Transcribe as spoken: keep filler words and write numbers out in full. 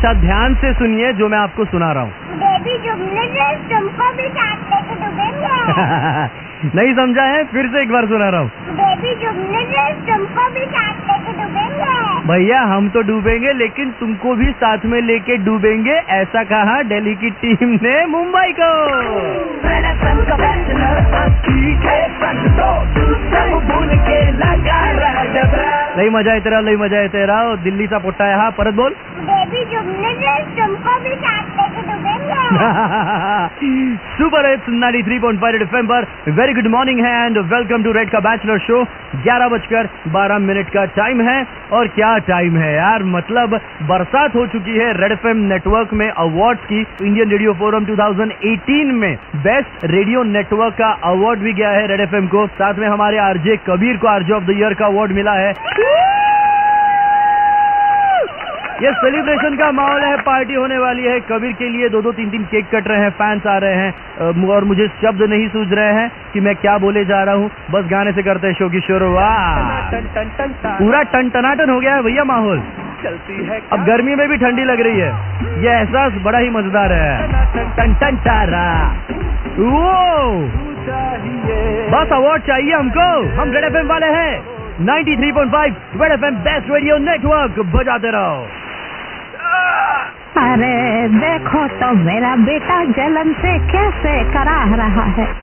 अच्छा ध्यान से सुनिए जो मैं आपको सुना रहा हूँ। बेबी जुमले से तुमको भी साथ लेके डूबेंगे। नहीं समझा है, फिर से एक बार सुना रहा हूँ। बेबी जुमले से तुमको भी साथ लेके डूबेंगे। भैया हम तो डूबेंगे लेकिन तुमको भी साथ में लेके डूबेंगे, ऐसा कहा दिल्ली की टीम ने मुंबई को। लई मजा आहे तेरा, लई मजा आहे तेरा, दिल्ली चा पोट्टा आहे हा, परत बोल। बेबी जुमले से तुमको भी साथ लेके डूबेंगे। सुपर हिट्स तिरानवे पॉइंट पाँच एफएम पर वेरी गुड मॉर्निंग है एंड वेलकम टू रेड का बैचलर शो। ग्यारह बजकर बारह मिनट का टाइम है और क्या टाइम है यार, मतलब बरसात हो चुकी है रेड एफएम नेटवर्क में अवार्ड्स की। इंडियन रेडियो फोरम दो हज़ार अठारह में बेस्ट रेडियो नेटवर्क का अवार्ड भी गया है रेड एफएम को। साथ में हमारे आरजे कबीर को आरजे ऑफ द ईयर का अवार्ड मिला है। ये सेलिब्रेशन का माहौल है, पार्टी होने वाली है। कबीर के लिए दो दो तीन तीन केक कट रहे हैं, फैंस आ रहे हैं और मुझे शब्द नहीं सूझ रहे हैं कि मैं क्या बोले जा रहा हूँ। बस गाने से करते हैं शो की शुरुआत। पूरा टन टनाटन हो गया है भैया माहौल। चलती है अब गर्मी में भी ठंडी लग रही है, ये एहसास बड़ा ही मजेदार है। टन टन टारा वो बस अवार्ड चाहिए हमको, हम रेड एफएम वाले हैं। तिरानवे पॉइंट पाँच red FM best radio network, बजाते रहो। अरे देखो तो मेरा बेटा जलन से कैसे कराह रहा है।